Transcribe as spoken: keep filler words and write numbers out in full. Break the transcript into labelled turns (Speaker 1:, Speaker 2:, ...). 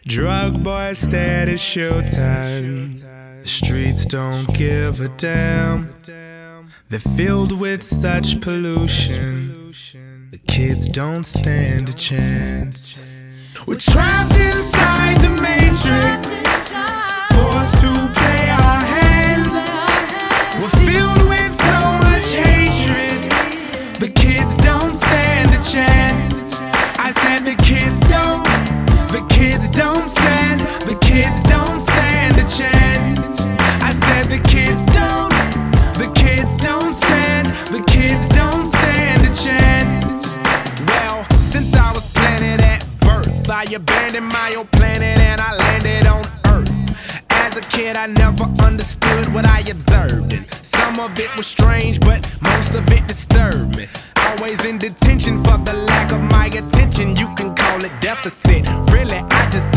Speaker 1: Drug boys steady showtime. The streets don't give a damn. They're filled with such pollution. The kids don't stand a chance. We're trapped inside the matrix, forced to play our hand. We're filled with so much hatred. The kids don't stand a chance. I said the kids don't. The kids don't stand. The kids don't stand a chance. I said the kids don't. The kids don't stand. The kids don't stand a chance. Well, since I was planted at birth, I abandoned my old planet and I landed on Earth. As a kid, I never understood what I observed, and some of it was strange, but most of it disturbed me. Always in detention for the lack of my attention. You can call it deficit. Really, I just